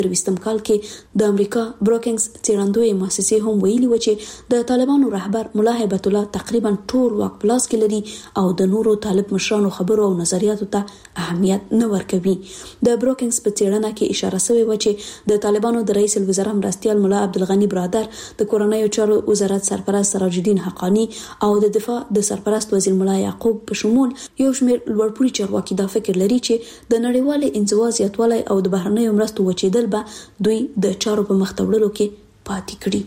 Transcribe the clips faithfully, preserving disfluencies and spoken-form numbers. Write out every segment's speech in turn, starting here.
ویستم کال کې د امریکا بروکینګز څېړندوی مؤسسې هم ویلي و چې د طالبانو رهبر ملا هیبت الله تقریبا ټول واک په لاس کې لري او د نورو طالب مشرانو خبرو او نظریاتو ته اهمیت نه ورکوي. د بروکینګز په څېړنه کې اشاره شوې و چې د طالبانو د رئیس الوزرا مرستیال ملا عبدالغنی برادر، د کورنیو چارو وزارت سرپرست سراج الدین حقانی او د دفاع د سرپرست وزیر ملا یعقوب په شمول یو شمېر لوړپوړي چارواکي دا فکر لري چې د نړیوال انزوا زیاتوالی او د بهرنیو مرستو وچېدل به دوی د چارو په مخ ته وړلو کې پاتې کړي.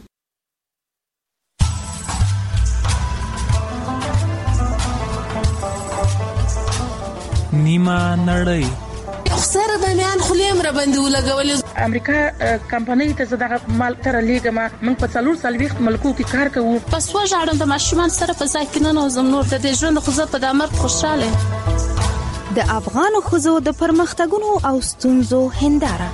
نیمه نړۍ سره د میان خلیم را باندې ولګولې. امریکا کمپنۍ ته زداغه مال تر لیګما من په څلور سال وخت ملکو کې کار کوو. پس وژاړم د ماشومان سره په ځای کې نه نوزم نور د ژوند خو زه په دامر خوشاله. د افغان ښځو د پرمختګونو او ستونزو هنداره.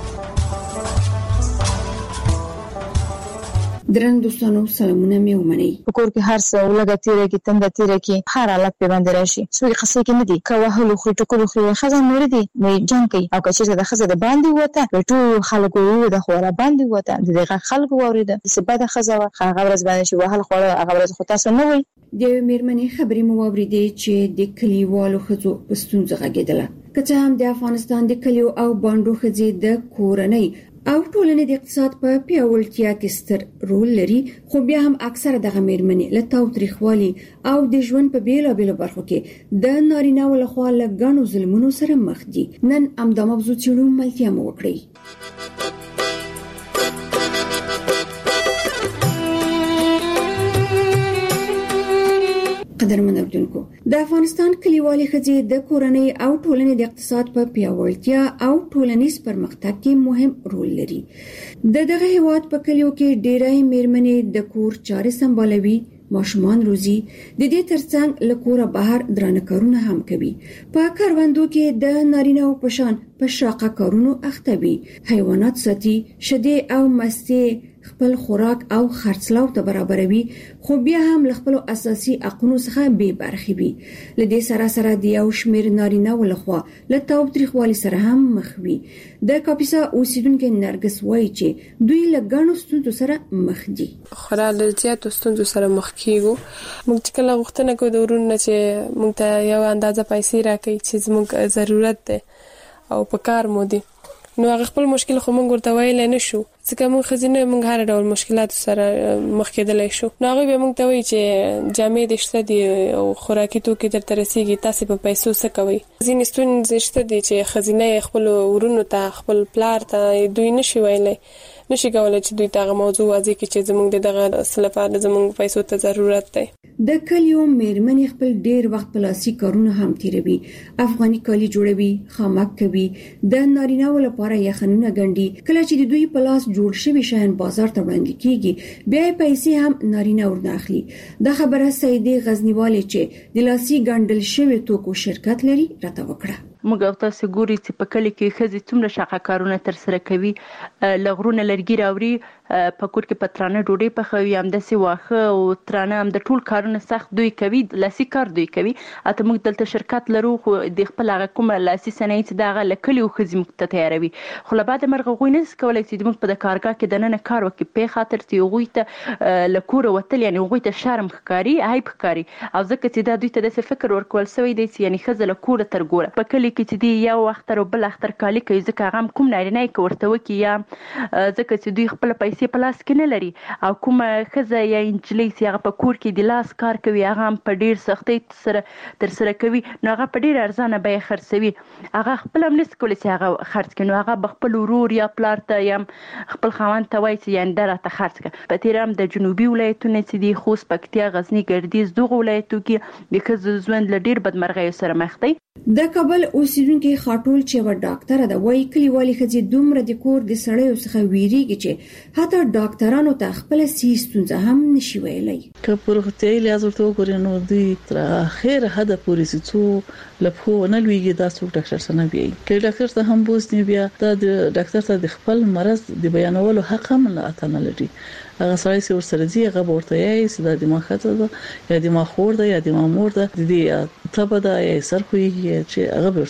درنګ دوستانو سلامونه مې ومنئ. په کور کې هر څه ولګه تیره کې تنده تیره کې هر حالت په باندې راشي. څوک خاصه کې نه دي کوه هلو خو ټکو خو خزان نور دي مې جنگ کوي او کچې د خزه د باندې وته ټول خلکو د خوره باندې وته دغه خلکو ورید سبا د خزه هغه ورځ باندې شو هل خوره هغه ورځ خو تاسو نه وي. د میرمنې خبرې مو واوریدې چې د کلیوالو ښځو په ستونزه غږېدله. که څه هم د افغانستان د کلیو او باندو ښځې د کورنۍ او ټولنې د اقتصاد په پیاوړتیا کې ستر رول لري، خو بیا هم اکثره دغه میرمنې له تاوتریخوالي او د ژوند په بیلابېلو برخو کې د نارینه‌و لخوا له ګڼو ظلمونو سره مخ دي. نن همدا موضوع څېړو، ملتیا مو وکړئ. قدرمن اوریدونکو، د افغانستان کلیوالي ښځې د کورنۍ او ټولنې د اقتصاد په پیاوړتیا او ټولنیز پرمختګ کې مهم رول لري. د دغه هیواد په کلیو کې ډېری میرمنې د کور چارې سمبالوي، ماشومان روزي، د دې ترڅنګ له کوره بهر درانه کارونه هم کوي. په کاروندو کې د نارینه‌و په شان په شاقه کارونو اخته وي، حیوانات ساتي، شیدې او مستې خپل خوراک او خرڅلاو ته برابروي، خو بیا هم له خپل اساسي حقوقو څخه بې برخې وي. له دې سره سره د یو شمېر نارینه‌و لخوا له تاوتریخوالي سره هم مخ وي. د کاپیسا اوسیدونکو نرګس وایي چې دوی له ګڼو ستونزو سره مخ دي. خورا له زیاتو ستونزو سره مخ کیږو. موږ چې کله غوښتنه کوو د ورونو چې موږ ته یو اندازه پیسې راکړي چې زموږ ضرورت دی او په کار مو دي، نو هغه خپل مشکل خو موږ ورته ویلی نه شو، ځکه موږ ښځینه موږ هر ډول مشکلاتو سره مخ کېدلی شو. نو هغوی بیا موږ ته وایي چې جامې دې شته دي او خوراکي توکي درته رسېږي، تاسې په پیسو څه کوئ. ځینې ستونزې شته دي چې ښځینه خپلو ورونو ته خپل پلار ته دوی نشي ویلی، نشي کولی چې دوی ته هغه موضوع واضح کړي چې زموږ د دغه څه لپاره زموږ پیسو ته ضرورت دی. د کلیو میرمنې خپل ډیر وخت په لاسي کارونه هم تیروي. افغاني کالي جوړوي، خامک کوي، د نارینه‌و لپاره یخنونه ګنډي. کله چې د دوی په لاس جوړ شوي شیان بازار ته وړاندې کیږي، بیا یې پیسې هم نارینه ورنه اخلي. دا خبره سیدې غزنیوالې چې د لاسي ګنډل شوي توکو شرکت لري راته وکړه. موږ تاسو ګوري چې په کلی کې ښځې څومره شاقه کارونه تر سره کوي، لغرونه لرګي راوړي، په کور کې پترانه ډوډۍ پخوي، همداسې واښه او ترانه، هم د ټول کارونه سخت دوی کوي، لاسي کار دوی کوي. اته موږ دلته شرکت لرو، خو د خپل هغه کومه لاسي صنایع چې دغه له کلیو ښځې موږ ته تیاروي، خو له بعده مرغه هغوی نشي کولی چې موږ په د کارګاه کې دننه کار وکړي، په خاطر چې هغوی ته له کوره وتل یعنې هغوی ته شرم ښکاري، عیب ښکاري، او ځکه چې دا دوی ته داسې فکر ورکول شوی دی چې یعنې ښځه له کوره تر ګوره په کلي کې چې دی یو اختر او بل اختر کالي کوي، ځکه هغه هم کوم نارینه یې که ورته وکړي، یا ځکه چې دوی خپله پیسې په لاس کې نه لري، او کومه ښځه یا نجلۍ چې هغه په کور کې د لاس کار کوي، هغه هم په ډېر سختۍ سره تر سره کوي، نو هغه په ډېر ارزانه بیه خرڅوي. هغه خپله هم نشي کولی چې هغه خرڅ کړي، نو هغه به خپل ورور یا پلار ته یا خپل خاوند ته وایي چې یعنې دا راته خرڅ کړه. په تېره هم د جنوبي ولایتونه چې دي، خوست، پکتیا، غزني، ګردیز، دغو ولایتو کې د ښځو ژوند له ډېر بدمرغیو سره مخ دی. د کابل اوسیدونکي خاټول چې یوه ډاکټره ده وایي کلیوالي ښځې دومره د کور د سړیو څخه ویریږي چې حتی ډاکټرانو ته خپله صحي ستونزه هم نشي ویلی. که په روغتیایي لحاظ ورته وګورې نو دوی تر اخره حده پورې چې څو له پښو ونه لویږي دا څوک ډاکټر ته نه بیایي. که ډاکټر ته هم بوځي بیا دا د ډاکټر ته د خپل مرض د بیانولو حق هم نه لري. هغه سړی چې ورسره ځي هغه به ورته وایي چې دا د ما ښځه ده یا د ما خور ده یا د ما مور ده، د دې تبه ده یا سر خوږي چې هغه به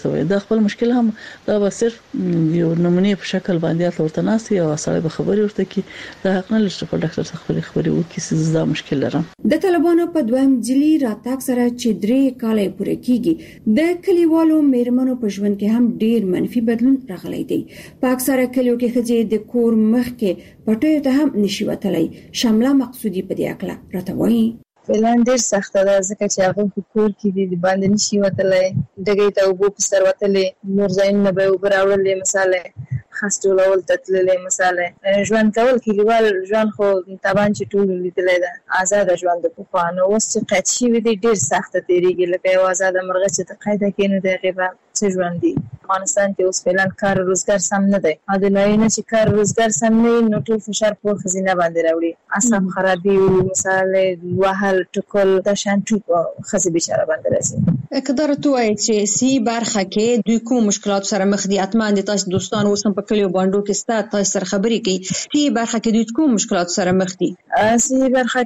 ورته وي. دا خپل مشکل هم دا به صرف یو نمونه په شکل باندې ورته ناسي او سره به خبري ورته کی دا حق نه لري په ډاکټر څخه خبري خبري وکړي چې دا مشکل لرم. د طالبانو په دویم ځلي راتګ سره چې درې کال پوره کیږي د کلیوالو میرمنو په ژوند کې هم ډیر منفي بدلون راغلی دی. په اکثره کلیو کې ښځې د کور مخ کې پټیو ته هم نشي وتلی. شامله مقصودی په دې اړه راته وایي. فعلا ډیر سخت ده ځکه چې هغه په کور کې دي د باندې نشي وتلی، دغه ته وبو په سر وتلې، نور ځای نه به وبراولې مثاله خاص ټولول تتللې مثاله ژوند کول کلیوال ژوند خو تابان چې ټول لیدلې ده آزاد ژوند په خوانو اوس چې قید شي وي ډیر سخت تیریږي لکه یو آزاد مرغه چې ته قاعده کینو د غیبه څه ژوند دي. افغانستان کې اوس فعلا کار روزګار سم نه دی، ا د نه چې کار روزګار سم نه نو ټول فشار په خزینه باندې راوړي، اعصاب خرابي مثاله وهل ټکول د شان ټوپ خزي بشاره باندې راځي. کدار تو ای چې سی برخه کې دوی کوم مشکلات سره مخ دي؟ اتمن دي تاسو دوستان اوسم په کلیو باندې کې ستاسو تاسو سره خبرې کوي. سی برخه کې دوی کوم مشکلات سره مخ دي؟ سی برخه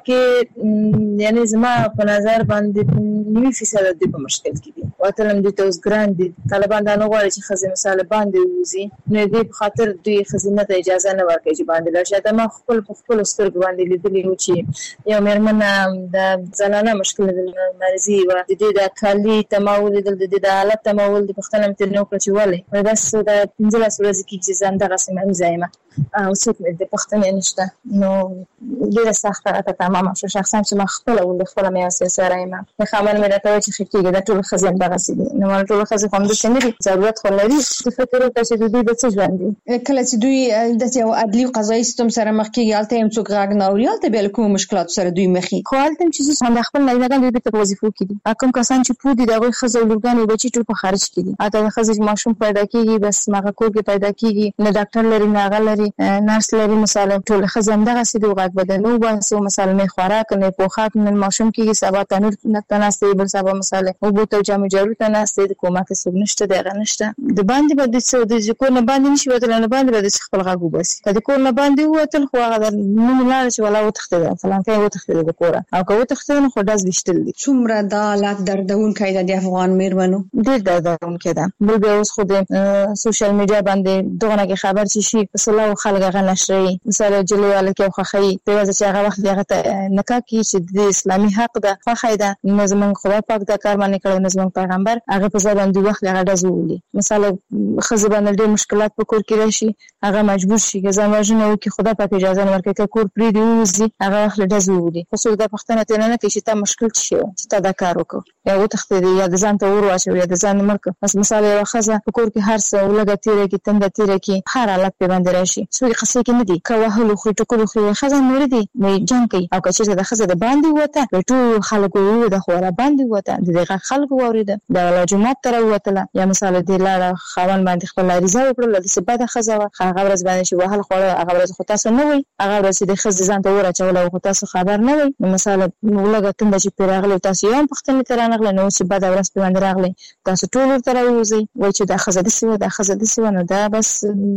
کې یعنی زما په نظر باندې نیمه فیصد د په مشکل کې دي. واتلم د توس ګراند دي طالبان دا نه غواړي چې خزي مثال باندې وځي، نو دې په خاطر دوی خزینه ته اجازه نه ورکوي چې باندې لاشه. ما خپل په خپل سترګ باندې لیدلی و چې یو مېرمن د زنانه مشکل د مرزي و د دې د کالي تماول د دې د حالت تماول د پښتنم تر نو کړی ولې بس د پنځه ورځې کې چې زنده رسمه زایمه او څوک د پښتنې نشته، نو ډیره سخته راته تمامه شو. شخصا چې ما خپل او د خپل مې سره یم د خامن مې راته چې خکېږي د ټول خزین دغه سي نو ما ټول خزین هم د سمري ضرورت خو لري چې فکر وکړي چې دوی د څه ژوند دي. کله چې دوی د یو عدلي قضایي سیستم سره مخ کېږي البته هم څوک غاګ نه اوري، البته بل کوم مشکلات سره دوی مخ خو البته چې څنګه خپل نه لګان دوی په وظیفو کې دي. کوم کسان چې پودي دغه خزو لورګان او بچي ټول په خارج کې دي، اته خزې ماشوم پیدا کیږي بس ماغه کور کې پیدا کیږي، نه ډاکټر لري نه غلري نرس لري مثلا ټول خزم دغه سي دوه غاګ بدنو باسو مثلا نه خوراک نه پوخات نه ماشوم کې سبا تنور نه تناسي بل سبا مثلا او بوته جامو جارو تناسي د کومه څه نشته دغه نشته د باندې بده څه د ذکر نه باندې نشي وتل نه باندې بده خپل غاګو بس د کور نه باندې وتل خو هغه نو لاړ چې ولا وتخته فلان کې وتخته د کور او کو وتخته نو خو داس بشتل دي. څومره د حالات دردون کایده د افغان میرمنو ډېر دردون کده بل به اوس خو د سوشل میډیا باندې دغه کې خبر چې شي په سلو خلک غنشري مثلا جلواله کې خوخی په وجه چې هغه وخت دغه نکاح کې چې د اسلامي حق د خوخی د نظم خدای پاک د کار باندې کړو نظم پیغمبر هغه په ځای باندې وخت هغه دزولي مثلا خزه باندې ډېر مشکلات په کور کې راشي هغه مجبور شي چې زموږ نو کې خدای پاک اجازه ورکړي کور پرې دی وزي هغه وخت دزولي خو څو د پښتنه ته نه کې چې تا مشکل شي چې تا دا کار وکړو یا وتخته دی یا د ځان ته ور واچو یا د ځان مرکه بس مثلا یو خزه په کور کې هر څه ولګه تیرې کې تند تیرې کې هر حالت په باندې راشي څو قصې کې نه دي کوهلو خو ټکو خو خزه نور دي مې جنگ کوي او چې د خزه د باندې وته ټول خلکو یو د خوره باندې وته دغه خلکو وريده د ولا جمعه تر وته یا مثلا د لاره خوان باندې خپل ریزه وکړل د سبا د خزه هغه ورځ باندې شو وهل خوره هغه ورځ خو تاسو نه وي هغه ورځ د خزه ځان ته ورچول او تاسو خبر نه وي مثلا ولګه تند چې پیراغله تاسو یو پختنه تر نه غل نو چې بعد ورځ په باندې راغلی تاسو ټول تر وځي وای چې د خزه د سیمه د خزه د سیمه نو دا بس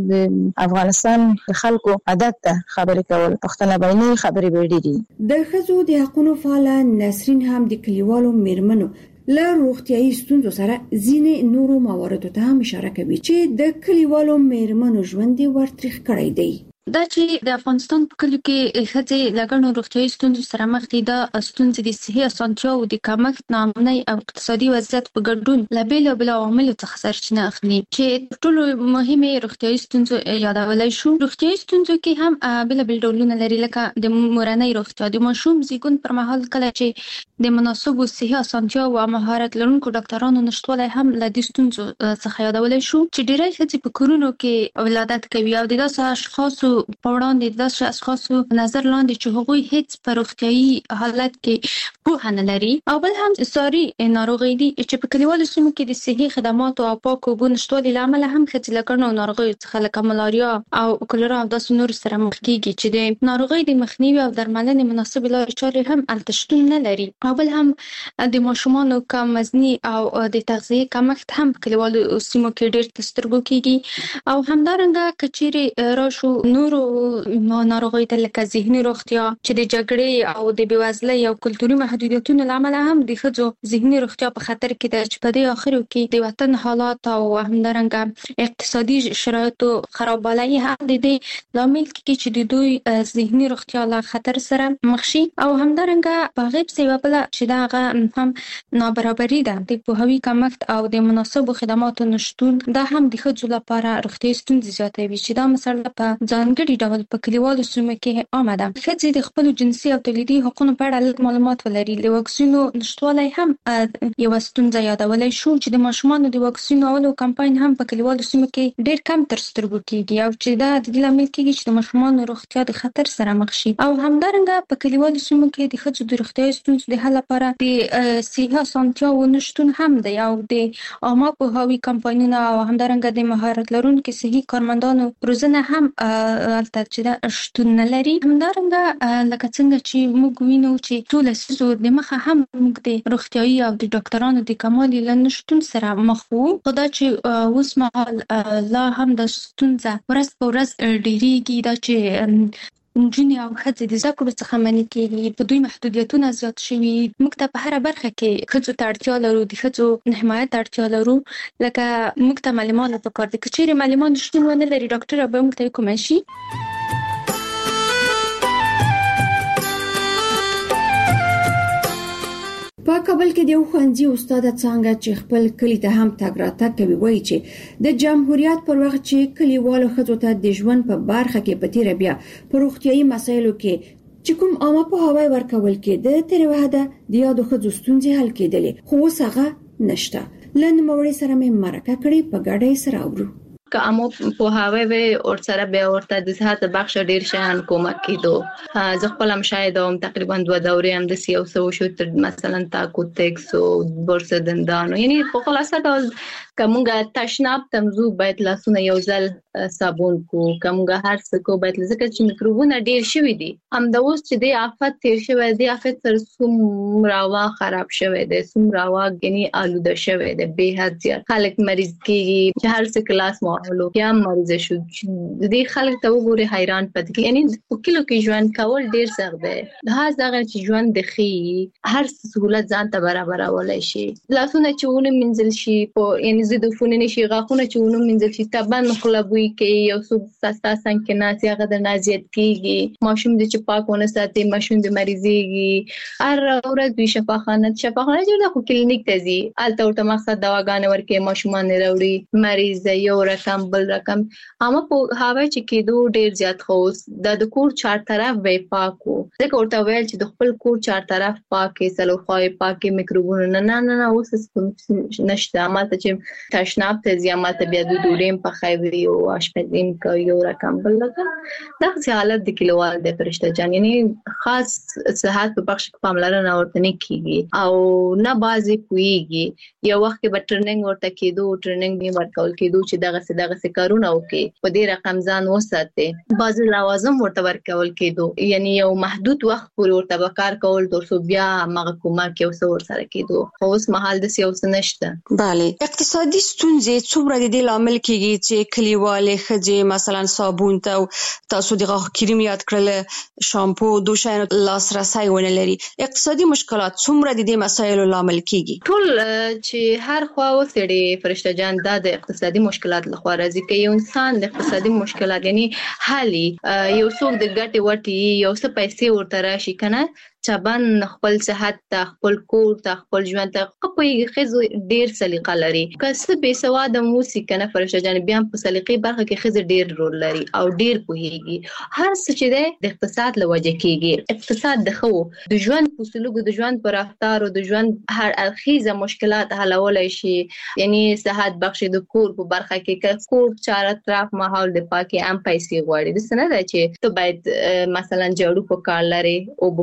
د افغانستان خلکو عادت ته خبرې کول پښتنه باندې خبرې وړي دي. د خزو د حقوقو فعال نسرین هم د کلیوالو میرمنو له روغتیايي ستونزو سره ځینې نورو مواردو ته هم اشاره کوي چې د کلیوالو میرمنو ژوند ورترخ کړی دی. دا چې د افغانستان په کلیو کې ښځې لګڼو روغتیايي ستونزو سره مخ دي د ستونزې د صحي اسانتیاو د کمښت ناامنۍ او اقتصادي وضعیت په ګډون له بېلابېلو عواملو څخه سرچینه اخلي چې ټولو مهمې روغتیايي ستونزو یادولی شو. روغتیايي ستونزو کې هم بېلابېل ډولونه لري لکه د مورنۍ روغتیا د ماشوم زیږون پر مهال کله چې د مناسبو صحي اسانتیاو او مهارت لرونکو ډاکټرانو نشتوالی هم له دې ستونزو څخه یادولی شو چې ډېری ښځې په کورونو کې ولادت کوي او د داسې اشخاصو په وړاندې داسې اشخاصو نظر لاندې چې هغوی هیڅ په روغتیايي حالت کې پوهه نه لري او بل هم ساري ناروغۍ دي چې په کلیوالو سیمو کې د صحي خدماتو او پاکو اوبو نشتوالي له امله هم ښځې له ګڼو ناروغیو څخه لکه ملاریا او کولرا او داسې نورو سره مخ کېږي چې د ناروغۍ د مخنیوي او درملنې مناسبې لارې چارې هم هلته شتون نه لري او بل هم د ماشومانو کم وزني او د تغذیې کمښت هم په کلیوالو سیمو کې ډېر تر سترګو کېږي او همدارنګه که چیرې راشو نورو ناروغیو ته لکه ذهني روغتیا چې د جګړې او د بېوزلۍ او کلتوري محدودیتونو له امله هم د ښځو ذهني روغتیا په خطر کې ده چې په دې اخرو کې د وطن حالات او همدارنګه اقتصادي شرایطو خرابوالی هم د دې لامل کېږي چې د دوی ذهني روغتیا له خطر سره مخ شي او همدارنګه په غیب سیوا بل چې دا هغه هم نابرابري ده د پوهاوي کمښت او د مناسبو خدماتو نشتون دا هم د ښځو لپاره روغتیايي ستونزې زیاتوي چې دا مسله په ځانګړي ډول په کلیوالو سیمو کې عامه ده. ښځې د خپلو جنسي او تولیدي حقوقو په اړه لږ معلومات ولري. د واکسینو نشتوالی هم یوه ستونزه یادولی شو چې د ماشومانو د واکسینو اولو کمپاین هم په کلیوالو سیمو کې ډېر کم تر سترګو کېږي او چې دا د دې لامل کېږي چې د ماشومانو روغتیا د خطر سره مخ شي. او همدارنګه په کلیوالو سیمو کې د ښځو د روغتیايي ستونزو د حل لپاره د صحي اسانتیاوو نشتون هم دی او د عامه پوهاوي کمپاینونه او همدارنګه د مهارت لرونکو صحي کارمندانو روزنه هم هلته چې دا شتون نه لري. همدارنګه لکه څنګه چې موږ وینو چې ټول لسیزو د مخه هم موږ د روغتیايي او د ډاکټرانو د کموالي له نشتون سره مخ وو. خو دا چې اوس مهال لا هم د ستونزه ورځ په ورځ ډېرېږي دا چې نجونې او ښځې د زده کړو څخه منع کېږي، په دوی محدودیتونه زیات شوي. موږ ته په هره برخه کې ښځو ته اړتیا لرو، د ښځو حمایت ته اړتیا لرو. لکه موږ ته معلمان پکار دي، که چېرې معلمان شتون ونه لري ډاکټره به موږ ته وکومه شي. په کابل کې د یو ښوونځي استاد څنګه چې خپل کلی ته هم تګ راتګ کوي وایي چې د جمهوریت پر وخت چې کلیوالو ښځو ته د ژوند په برخه کې په تیره بیا په روغتیايي مسایلو کې چې کوم عامه پوهاوی ورکول کېده تر وحده د یادو ښځو ستونزې حل کېدلې، خو اوس هغه نشته. له نوموړي سره مې مرکه کړې، په ګډه یې سره اورو. که امو پوهاوی وي اور سره به ورته د صحت بخش ډیر شان کومک کیدو. زه خپل هم شاید هم تقریبا دوه دورې هم د سیاو سو شو تر مثلا تاکو تکس او برس دندانو، یعنی په خلاصه ډول کومګه تشناب تمزو باید لاسونه یو ځل صابون کو، کومګه هر څه کو باید ځکه چې میکروبونه ډیر شوي دي. هم د اوس چې د آفت تیر شوی دی، آفت سره سوم راوا خراب شوی دی، سوم راوا یعنی آلوده شوی دی، به حد زیات خلک مریض کیږي چې هر څه کلاس ماحول یا مریض شو. د دې خلک ته وګوري حیران پاتې کیږي، یعنی په کلو کې ژوند کول ډیر سخت دی. دا ځکه چې ژوند د خي هر سہولت ځان ته برابرولای شي. لاسونه چې ونه منځل شي په یعنی زده فونه نشي، غاښونه چې ونه منځل شي تبان خلبوي کې یو څو سستا څنګه ناسي هغه د نازیت کیږي. ماشوم د چې پاکونه ساتي، ماشوم د مریضيږي. هر ورځ د شفاخانه شفاخانه جوړه خو کلینیک ته ځي، الته ورته مقصد دواګانې ورکې ماشومان نه راوړي، مریض یو رقم بل رقم. اما په هوا چې کېدو ډیر زیات خوس د کور چار طرف وې پاکو، ځکه ورته ویل چې د خپل کور چار طرف پاکې سلو خوای پاکې میکروبونه نه نه نه اوس نشته. ماته چې تشناب ته زیامه ته بیا د ډوډۍ په خوي او اشپزیم کوي یو رقم بل رقم. دا حالت د کلیوال د فرشته جان یعنی خاص صحت په بخش کې پاملرنه ورته نه کیږي او نه بازي کويږي. یو وخت کې به ټریننګ ورته کېدو، ټریننګ به ورکول کېدو چې دغه څه دغه څه کارونه وکي، په دې رقم ځان وساتي. بعض لوازم ورته ورکول کېدو، یعنی یو محدود وخت پورې ورته به کار کول تر څو بیا هغه کومک یو څه ورسره کېدو. خو اوس مهال د سیاست نشته. bale اقتصادي ستونزې څومره د دې لامل کېږي چې کلیوالې ښځې مثلا صابون ته تاسو د غاښ کریم یاد کړل، شامپو، دوشاینو لاسرسی ونه لري. اقتصادي مشکلات څومره د دې مسایلو لامل کېږي؟ ټول چې هر خوا وسړي فرشته جان دا د اقتصادي مشکلات لخوا راځي. که یو انسان د اقتصادي مشکلات یعنی حالي یو څوک د ګټې وټي یو څه پیسې ورته راشي کنه چابان خپل صحت ته، خپل کور ته، خپل ژوند ته خپل خزو ډیر سلیقه لري. که څه بے سواد موسی کنه فرشته جان بیا په سلیقې برخه کې خزو ډیر رول لري او ډیر پوهیږي. هر څه چې ده د اقتصاد لوجه کېږي. اقتصاد د خو د ژوند په سلوک، د ژوند پر رفتار او د ژوند هر اړخیزه مشکلات حلولای شي. یعنی صحت بخش د کور په برخه کې که کور چار اطراف ماحول د پاکي ام پیسې غواړي. د سنه ده چې ته باید مثلا جوړو په کار لري او په کار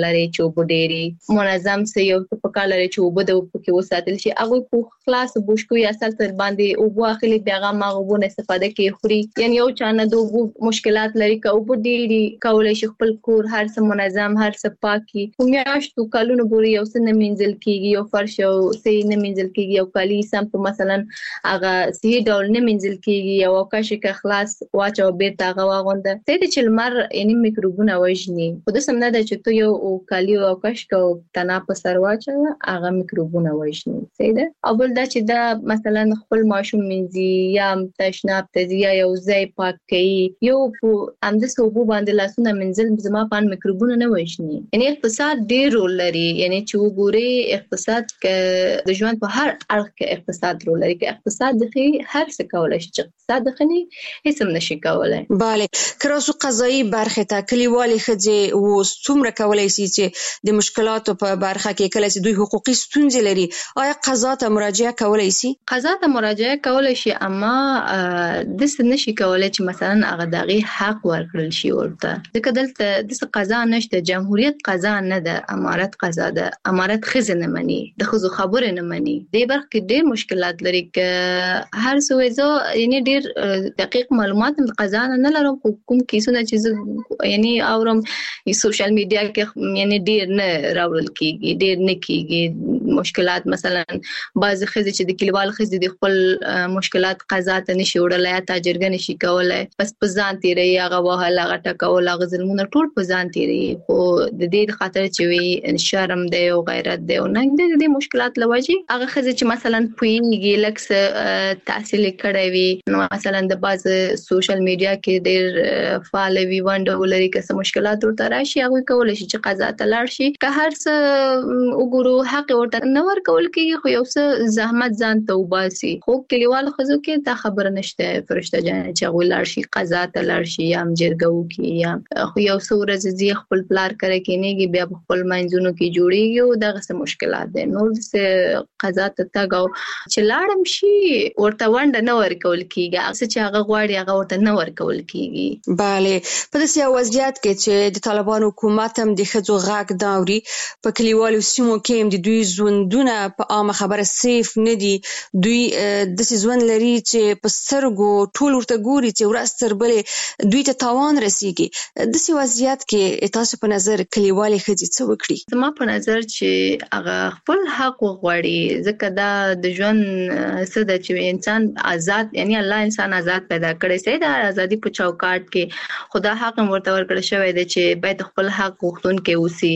ولري چې وبډيري منظم سي یو په کال لري چې وبد په کې وساتل شي هغه په خلاص بوشکو یا اصل تر باندې او واخلي دغه ماغبونه استفاده کوي خوري یعنی یو چانه دوه مشکلات لري که وبډيري کولای شي خپل کور هر څه منظم هر څه پاکي میاشتو کالونو پورې یو څه نه منځل کیږي یو فرش او سي نه منځل کیږي او کالي سم په مثلا هغه سي ډول نه منځل کیږي او کاشي که خلاص واچو بیرته هغه واغونده سي د چلمر یعنی میکروبونه وژني خو د سم نه د چې تو یو کالي او کاش کو تنا په سر واچو هغه میکروبونه وژني سي ده او بل دا چې دا مثلا خپل ماشوم منځي یا تشناب تزیا یو ځای پاک کوي یو په اند سوبو باندې لاسونه منځل زما پان میکروبونه نه وژني یعنی اقتصاد ډیر رول لري یعنی چې وګوري اقتصاد ک د ژوند په هر اړخ کې اقتصاد رول لري کې اقتصاد د هر څه کولای شي چې اقتصاد د خني هیڅ هم نشي کولای bale کراسو قضایي برخه ته کلیوالي خځې و څومره کولای شي چې د مشکلاتو په برخه کې کله چې دوی حقوقي ستونزې لري آیا قضا ته مراجعه کولای شي قضا ته مراجعه کولای شي اما د څه نشي کولای چې مثلا هغه دغه حق ورکړل شي ورته ځکه دلته د قضا نشته جمهوریت قضا نه ده امارت قضا ده امارت خزنه مني د خزو خبره نه مني د برخه کې ډېر مشکلات لري ک هر څه زه یعنی ډېر دقیق معلومات د قضا نه لرم کوم کیسونه چې یعنی اورم سوشل میډیا کې یعنی ډېر نه راوړل کیږي ډېر نه کیږي مشکلات مثلا بعض خزې چې د کلیوال خزې د خپل مشکلات قضا ته نشي وړلای یا تاجرګ نشي کولای بس په ځان تیری هغه وهله هغه ټکول هغه ظلمونه ټول په ځان تیری خو د دې خاطر چې وي شرم دی او غیرت دی او نه د دې مشکلات لوجي هغه خزې چې مثلا پوینګي لکس تحصیل کړی وي نو مثلا د باز سوشل میډیا کې ډېر فعال وي ونډه ولري که څه مشکلات ورته راشي هغه کولای شي چې قضا ته لاړ شي که هر څه وګورو حق ورته نه ورکول کېږي خو یو څه زحمت ځان ته وباسي خو کلیوال خزو کې دا خبره نشته فرشته جان چې هغه لاړ شي قضا ته لاړ شي یا مجرګو کې یا خو یو څو ورځې زی خپل پلار کرے کېنیږي بیا خپل منځونو کې جوړیږي او دغه څه مشکلات دي نو څه قضا ته تاګو چې لاړم شي ورته ونډه نه ورکول کېږي هغه چې هغه غواړي هغه ورته نه ورکول کېږي bale په داسې وضعیت کې چې د طالبان حکومت هم د خځو غږ داوري په کلیوالو سیمو کې هم د دوی ژوندونه په عامه خبره سیف نه دي دوی د ژوند لري چې په سترګو ټول ورته ګوري چې ورستر بلې دوی ته تاوان رسیږي د داسې وضعیت کې تاسو په نظر کلیوالي خځې څه وکړي زما په نظر چې هغه خپل حق وغواړي ځکه دا د ژوند څه د چې انسان آزاد یعنی الله انسان آزاد پیدا کړی سي دا ازادي په چوکاټ کې خدا حق ورته ورکړل شوی دی چې باید خپل حق غوښتونکي اوسي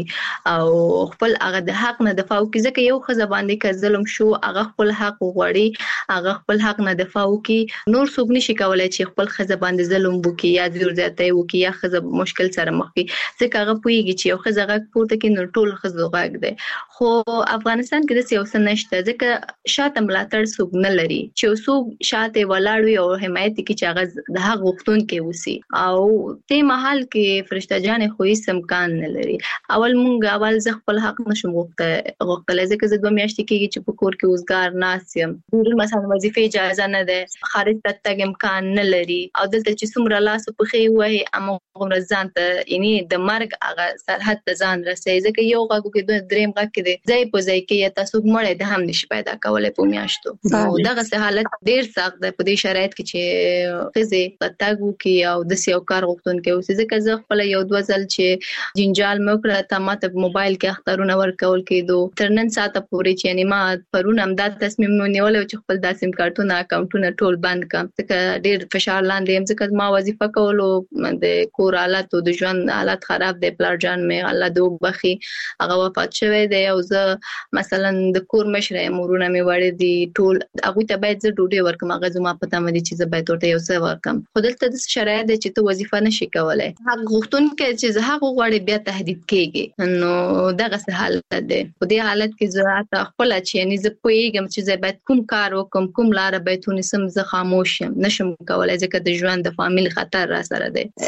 او خپل هغه د حق نه دفاع وکړي ځکه یو خزه باندې که ظلم شو هغه خپل حق وغواړي هغه خپل حق نه دفاع وکړي نور څوک نشي کولای چې خپل خزه باندې ظلم وکړي یا زور زیاتی وکړي یا خزه مشکل سره مخ کړي ځکه هغه پوهیږي چې یو خزه غږ پورته کوي نو ټول خزو غږ دی خو افغانستان کې د سیاست نشته ځکه شاته ملاتړ څوک نه لري چې څوک شاته ولاړ وي او حمایت کوي چې هغه د حق غوښتونکي اوسي او ته محل کې فرشته جان خو هیڅ امکان نه لري اول مونږ اول ز خپل حق نشم غوښته غوښتل ځکه زه دوه میاشتې کېږي چې په کور کې اوسګار ناسیم ډېر مثلا وظیفه اجازه نه ده خارج ته تګ امکان نه لري او دلته چې څومره لاس په خې وای اما عمر ځان ته یعنی د مرګ هغه سرحد ته ځان رسي ځکه یو غاګو کې دوه دریم غاګ کې دی ځای په ځای کې تاسو مړې د هم نشي پیدا کولای په میاشتو نو دغه سه حالت ډیر سخت ده په دې شرایط کې چې خزه پتاګو کې او د سیو کار غوښتونکي اوسې ځکه زه خپل یو دوه ځل چې جنجال مې وکړه ته ماته موبایل کې اخترونه ورکول کېدو تر نن ساعته پورې چې یعنی ما پرون هم دا تصمیم نیول چې خپل د سیم کارتونه اکاونټونه ټول بند کړم ځکه ډیر فشار لاندې هم ځکه ما وظیفه کولو د کور حالت او د ژوند حالت خراب دی پلار جان مې الله دې وبخي هغه وفات شوی دی او زه مثلا د کور مشره مورونه مې وړي دي ټول هغه ته باید زه ډوډۍ ورکم هغه زما پته مې دي چې زه باید ورته یو څه ورکم خو دلته د شرایط چې ته وظیفه نشي کولای حق غوښتونکي چې زه حق غواړي بیا تهدید کېږي نو دغه څه حالت دی په دې حالت کې زه حتی خپل چې یعنی زه پوهیږم چې زه باید کوم کار وکم کوم لار باید ونیسم زه خاموش یم نشم کولای ځکه د ژوند د فامیل خطر را سره دی د تاسو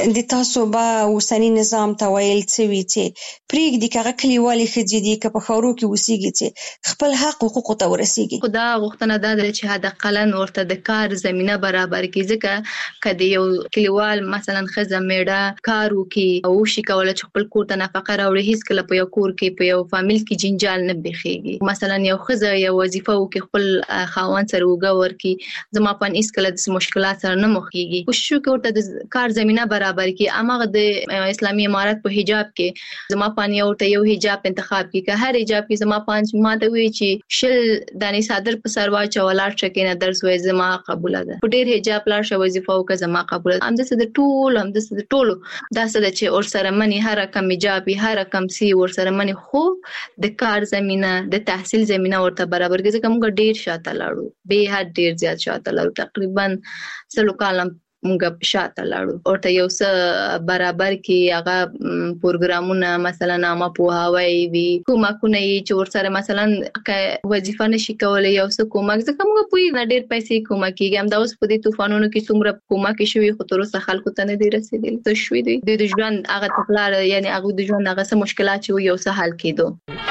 تاسو به اوسنی نظام ته ویل څه وی چې پریږدي کغه کلیوالي ښځې دي که په ښارو کې اوسېږي چې خپل حق حقوقو ته ورسېږي. خو دا غوښتنه دا ده چې حداقل ورته د کار زمینه برابر کړي، ځکه که د یو کلیوال مثلا ښځه میړه کار وکړي او وشي کولی چې خپل کور ته نفقه راوړي، هېڅکله په یو کور کې په یو فامیل کې جنجال نه بیخېږي. مثلا یو ښځه یو وظیفه وکړي خپل خاوند سره اوږه ورکړي، زما په هېڅکله داسې مشکلات سره نه مخېږي. کوشش وکړي ورته د کار زمینه برابر کړي. هماغه د اسلامي امارت په حجاب کې زما په یو ورته یو حجاب انتخاب کړي، که هر حجاب کې زما په ما ته وایي چې شل دانې صادر په سر واچوه ولاړ شه کېنه درس وایي زما قبوله ده، په ډېر حجاب لاړ شه وظیفه وکړه زما قبوله ده. همداسې د ټولو همداسې د ټولو داسې ده چې ورسره مني هر رقم حجاب هر رقم سی ورسره مني، خو د کار زمینه د تحصیل زمینه ورته برابر کړي. ځکه موږ ډېر شاته لاړو، به حد ډېر زیات شاته لاړو، تقریبا سلو کاله موږ شاته لاړو. ورته یو څه برابر کړي، هغه پروګرامونه مثلا عامه پوهاوی وي، کومکونه یې چې ورسره مثلا که وظیفه نشي کولی یو څه کومک، ځکه موږ پوهېږو ډېر پیسې کومک کېږي. همدا اوس په دې طوفانونو کې څومره کومک شوي خو تر اوسه خلکو ته نه دي رسېدلي. څه شوي دوی دوی د ژوند هغه تګلاره، یعنې هغوی د ژوند هغه څه مشکلات چې وي یو څه حل کېدو.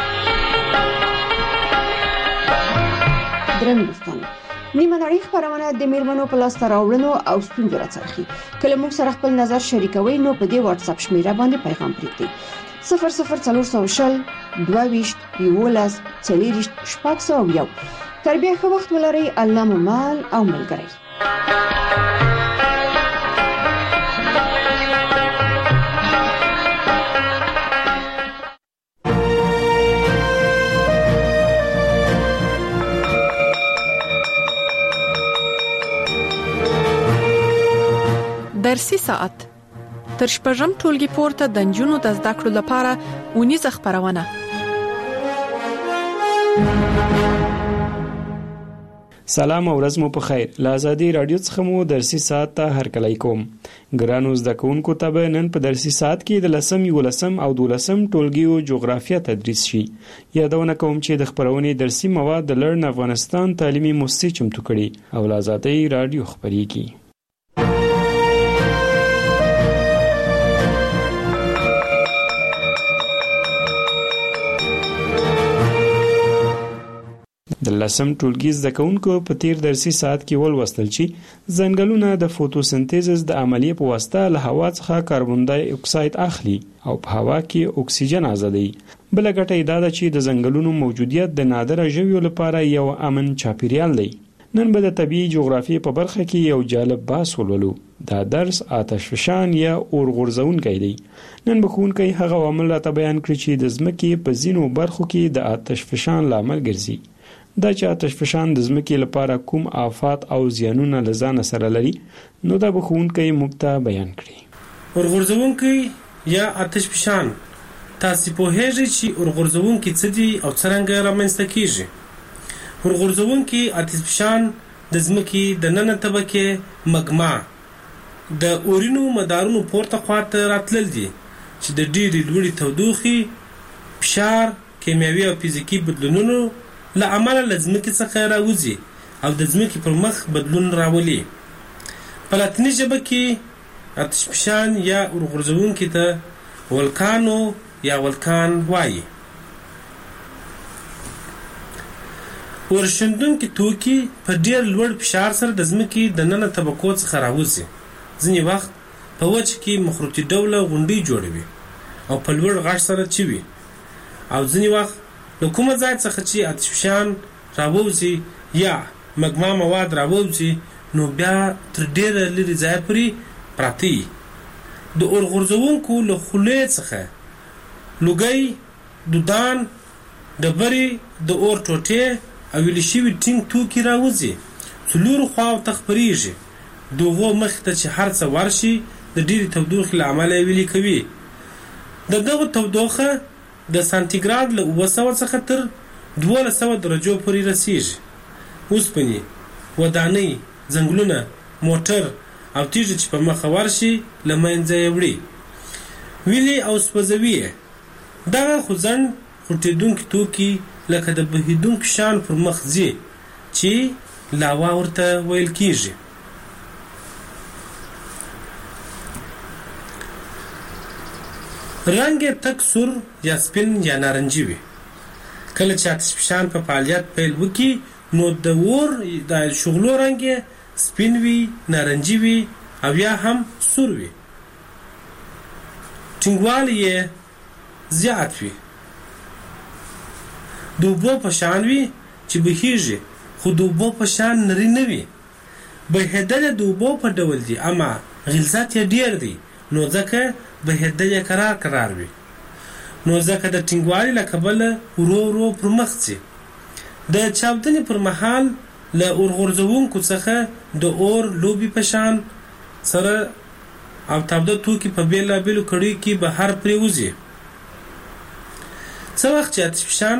درنو دوستانو، نیمه نړۍ خپرونه د میرمنو په لاسته راوړنو او ستونزو راڅرخي. کله موږ سره خپل نظر شریکوي نو په دې واتس اپ شمیره باندې پیغام پرېږدئ صفر صفر څلور سوه شل دوه ویشت یولس څلېرویشت شپږ سوه یو. تر بیا ښه وخت ولرئ. الله مو مال او ملګری. درسي ساعت تر شپږم ټولګي پورته د نجونو د زده کړو لپاره اونیزه خپرونه. سلام او ورځ مو په خیر. له ازادي رادیو څخه مو درسي ساعت ته هرکلی کوم. ګرانو زده کوونکو ته به نن په درسي ساعت کې د لسم یولسم او دولسم ټولګیو جغرافیه تدریس شي. یادونه کوم چې د خپرونې درسي مواد د لرن افغانستان تعلیمي مؤسسې چمتو کړي او له ازادي رادیو خپرېږي. د لسم ټولګي زده کوونکو په تیر درسي ساعت کې ولوستل چې ځنګلونه د فوتوسنتیزس د عملیې په واسطه له هوا څخه کاربن ډای اکساید اخلي او په هوا کې اکسیجن ازادوي. بله ګټه یې دا ده چې د ځنګلونو موجودیت د نادره ژویو لپاره یو امن چاپیریال دی. نن به د طبیعي جغرافیې په برخه کې یو جالب بحث ولولو. دا درس آتشفشان یا اور غورځونکی دی. نن به ښوونکی هغه عوامل راته بیان کړي چې د ځمکې په ځینو برخو کې د آتشفشان لامل ګرځي. دا چې آتشفشان د ځمکې لپاره کوم آفات او زیانونه له ځانه سره لري نو دا به ښوونکی موږ ته بیان کړي. اور غورځونکی یا آتشفشان، تاسو پوهیږئ چې اور غورځونکی څه دي او څرنګه رامنځته کیږي؟ اور غورځونکی آتشفشان د ځمکې د ننه طبقې مګما د اورینو مدارونو پورته خواته راتلل دي چې د ډېرې لوړې تودوخې، فشار، کیمیاوي او فزیکي بدلونونو له امله له ځمکې څخه راوځي او د ځمکې پر مخ بدلون راولي. په لاتیني ژبه کې آتشفشان یا اور غورځونکي ته ولکانو یا ولکان وایي. اورښندونکي توکي په ډېر لوړ فشار سره د ځمکې د ننه طبقو څخه راوځي. ځینې وخت په وچ کې مخروطي ډوله غونډۍ جوړوي او په لوړ غږ سره چوي، او ځینې وخت له کومه ځای څخه چې آتشفشان راووځي یا مګما مواد راووځي نو بیا تر ډېره لرې ځایه پورې پراته وي. د اور غورځونکو له خولې څخه لوګی، دودان، ډبرې، د اور ټوټې او ویلې شوي ټینګ توکي راوځي، څلورو خواو ته خپرېږي. د هغو مخې ته چې هر څه ورشي د ډېرې تودوخې له امله یې ویلې کوي. د دغو تودوخه د سانتیګراد له اوه سوه څخه تر دولس سوه درجو پورې رسیږي. اوسپنې، ودانۍ، ځنګلونه، موټر او تیږې چې په مخه ورشي له منځه یې وړي، ویلې او سوځوي یې. دغه خوځنډ خوټېدونکي توکي لکه د بهېدونکي شان پر مخ ځي چې لاوا ورته ویل کېږي. رنګ یې تک سور یا سپین یا نارنجي وي. کله چې آتش فشان په فعالیت پیل وکړي نو د اور د شغلو رنګ یې سپین وي، نارنجي وي او یا هم سور وي. ټینګوالی یې زیات وي. د اوبو په شان وي چې بهیږي خو د اوبو په شان نری نه وي. بهېدل د اوبو په ډول دي اما غلظت یې ډیر دی نو ځکه بهېدل یې قرار قرار وي. نو ځکه د ټینګوالي له کبله ورو ورو پر مخ ځي. د چاودنې پر مهال له اور غورځوونکو څخه د اور لوبې په شان سره او تاوده توکي په بېلابېلو کړیو کې بهر پرېوځي. څه وخت چې آتش فشان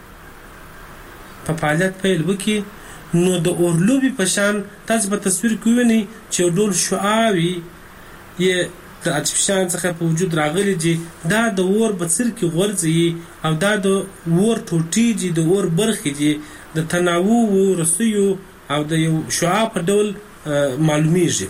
په فعالیت پیل وکړي نو د اور لوبې په شان تاسو په تصویر کې وینئ چې یو ډول شعاوي یې د آتش فشان څخه په وجود راغلي دي. دا د اور په څیر کې غورځي او دا د اور ټوټې دي، د اور برخې دي، د تناوو رسیو او د یو شعاع په ډول معلومیږي.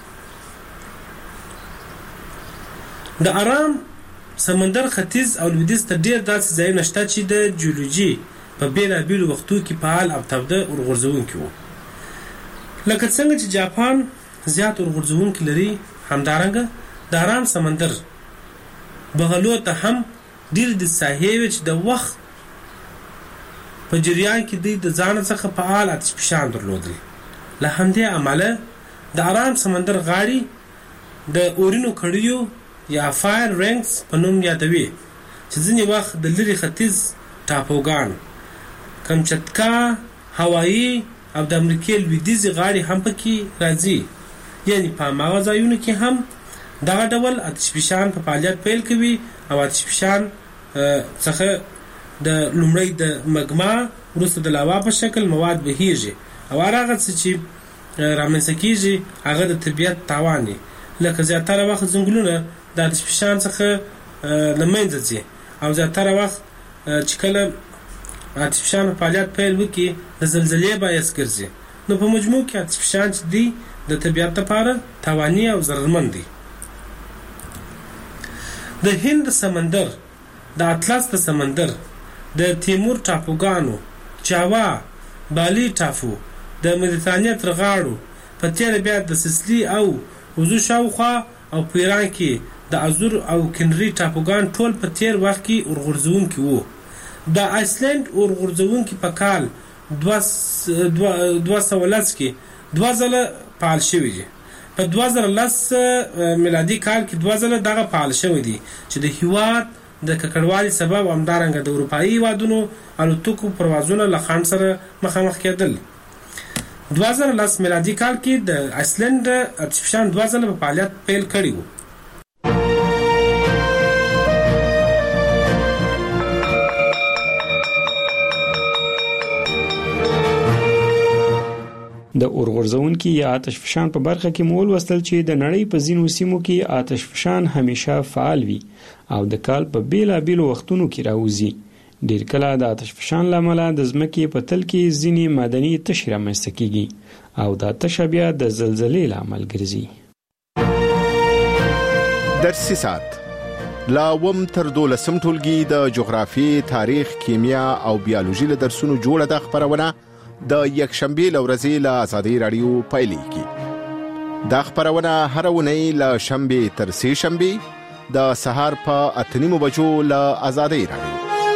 د آرام سمندر ختیځ او لویدیځ ته ډیر داسې ځایونه شته چې د جیولوژي په بېلابېلو وختو کې فعال او تاوده اورغورځوونکي وو. لکه څنګه چې جاپان زیات اورغورځوونکي لري، همدارنګه د آرام سمندر بغلو ته هم ډېر د ساحې وي چې د وخت په جریان کې دوی د ځان څخه فعال آتش فشان درلودل. له همدې امله د آرام سمندر غاړې د اورینو کړیو یا فایر رینګز په نوم یادوي چې ځینې وخت د لرې ختیځ ټاپوګان، کمچتکا، هوایي او د امریکې لویدیځې غاړې هم پکې راځي. یعنې په هماغه ځایونو کې هم دغه ډول آتش فشان په فعالیت پیل کوي او آتش فشان څخه د لومړی د مګما وروسته د لاوا په شکل مواد بهیږي او هر هغه څه چې رامنځته کېږي هغه د طبیعت تاوان دی. لکه زیاتره وخت ځنګلونه د آتش فشان څخه له منځه ځي او زیاتره وخت چې کله آتش فشان په فعالیت پیل وکړي د زلزلې باعث ګرځي. نو په مجموع کې آتش فشان چې دی د طبیعت لپاره تاواني او ضررمند دی. د هند سمندر، د اطلس د سمندر، د تیمور ټاپوګانو، جاوا، بالی ټاپو، د مدیترانې تر غاړو، په تېره بیا د سیسلي او وزو شاوخوا او په ایران کې د ازور او کنري ټاپوګان ټول په تېر وخت کې اورغورځوونکي وو. د آیسلند اورغورځوونکي په کال دوه سوه لس کې دوه ځله فعال شوي دي. په دوه زره لس میلادي کال کې دوه ځله دغه فعال شوي دي چې د هېواد د ککړوالي سبب همدارنګه د اروپایي هېوادونو الوتکو پروازونه له خنډ سره مخامخ کېدل. دوه زره لس میلادي کال کې د آیسلند آتش فشان دوه ځله په فعالیت پیل کړی و. د اورغورځونکي یا آتش فشان په برخه کې مول وستل چې د نړۍ په ځینو سیمو کې آتش فشان همیشه فعال وي او د کال په بیلابېلو وختونو کې راوځي. ډېر کله د آتش فشان له امله د ځمکې په تل کې ځینې معدني تشې رامنځته کېږي او دا تشه بیا د زلزلې لامل ګرځي. درسي ساعت لا وم تر دولسم ټولګي د جغرافي، تاریخ، کیمیا او بیولوژي له درسونو جوړه د خبرونه د یکشنبه لورځي له آزادۍ رادیو پایلیږي. دا خبرونه هر ونی له شنبه تر سه شنبه د سهار په اتنیمو بجو له آزادۍ رادیو.